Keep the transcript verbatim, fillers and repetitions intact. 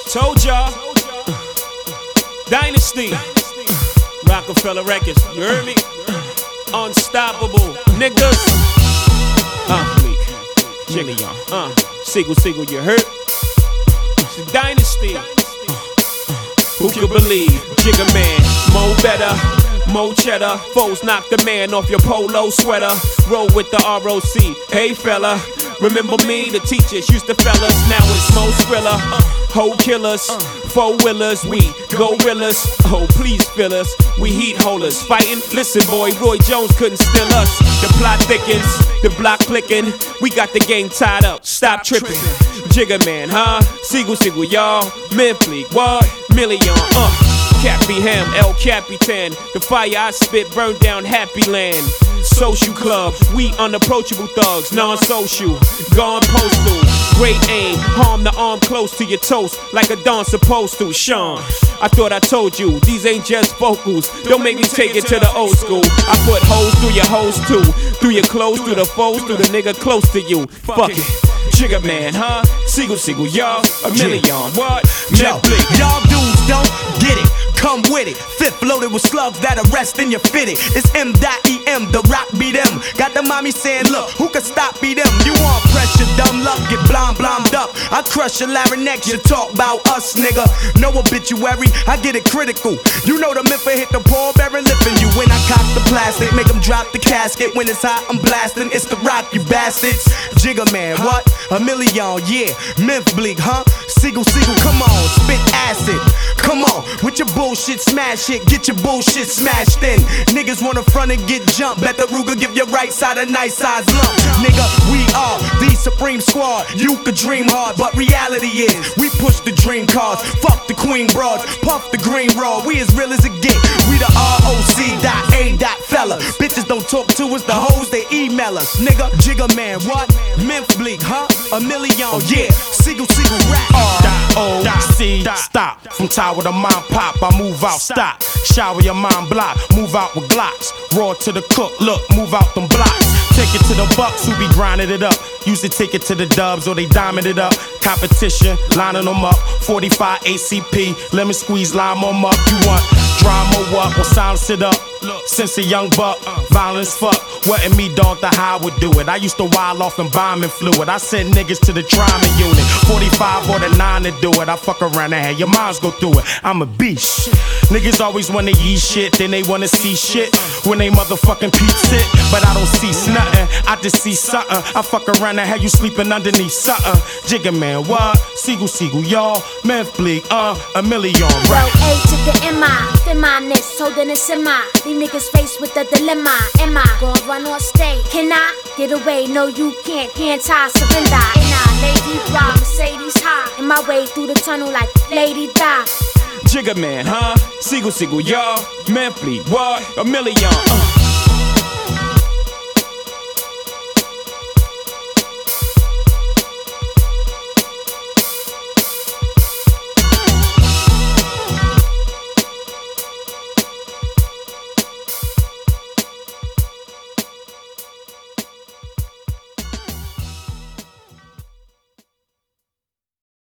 Told y'all. Dynasty. Rockefeller Records. You heard me? Unstoppable. Niggas. Uh, Bleak. Jigga, y'all. Uh, Sigel, Sigel, you heard? It's the Dynasty. Who could believe? Jigga Man, Mo better. Mo cheddar, foes knock the man off your polo sweater. Roll with the R O C, hey fella. Remember me, the teachers used to fellas. Now it's Mo Skrilla, hoe killers, four willers, we gorillas. Oh please fill us, we heat holders. Fighting, listen boy, Roy Jones couldn't steal us. The plot thickens, the block clicking. We got the game tied up, stop tripping. Jigga Man, huh? Sigel, Sigel, y'all. Memphis, what? Million, uh. Cappy Ham, El Capitan. The fire I spit burned down Happy Land. Social club, we unapproachable thugs, non-social, gone postal. Great aim, harm the arm close to your toast, like a Don supposed to. Sean, I thought I told you, these ain't just vocals. Don't make me take it to the old school. I put holes through your hoes too, through your clothes, through the foes, through the nigga close to you. Fuck it. Jigga Man, huh? Sigel, Sigel, y'all, a million. What? Yo, y'all dudes don't get it. Come with it. Fifth loaded with slugs that arrest in your fitted. It's M E M, the rock beat them. Got the mommy saying, look, who can stop beat them? You want pressure, dumb luck, get blind, blind up. I crush your larynx, you talk about us, nigga. No obituary, I get it critical. You know the myth hit the Paul Bearer lipping you. When I cock the plastic, make them drop the casket. When it's hot, I'm blasting, it's the rock, you bastards. Jigga Man, what? A million, yeah. Memphis Bleak, huh? Sigel, Sigel, come on, spit acid. Come on, with your bullshit, smash it, get your bullshit smashed in. Niggas wanna front and get jumped. Bet the Ruger give your right side a nice size lump. Nigga, we are the Supreme Squad. You could dream hard, but reality is we push the dream cars. Fuck the Queen Broads, puff the green raw. We as real as it get. We the R O C dot A dot fella. Bitches don't talk to us, the hoes they email us. Nigga, Jigga Man, what? Memphis Bleak, huh? A million, yeah. Sigel, Sigel, rap. R O C, stop. From tower to mom pop, I move out, stop. Shower your mind block, move out with Glocks. Raw to the cook, look, move out them blocks. Take it to the Bucks who be grinding it up. Used to take it to the Dubs or they diamond it up. Competition, lining them up. forty-five A C P, lemon squeeze, lime them up. You want drama what? Well, silence it up. Since a young buck, violence fuck. Wasn't me, dog, the how I would do it. I used to wild off and bombing fluid. I sent niggas to the trauma unit. forty-five or the nine to do it. I fuck around and have your moms go through it. I'm a beast. Niggas always wanna eat shit, then they wanna see shit when they motherfucking peeps it. But I don't see nothing, I just see something. I fuck around and have you sleeping underneath something. Jigga Man, what? Sigel, Sigel, y'all. Memphis Bleak, uh, a million, right? Well, A to the M I, feminist, holding a semi. These niggas faced with the dilemma. Am I gonna run or stay? Can I get away? No, you can't. Can't I surrender? And I, Lady Bra, Mercedes high. In my way through the tunnel like Lady Di. Jigga Man, huh? Sigel, Sigel, y'all. Memphis, what? A million, uh.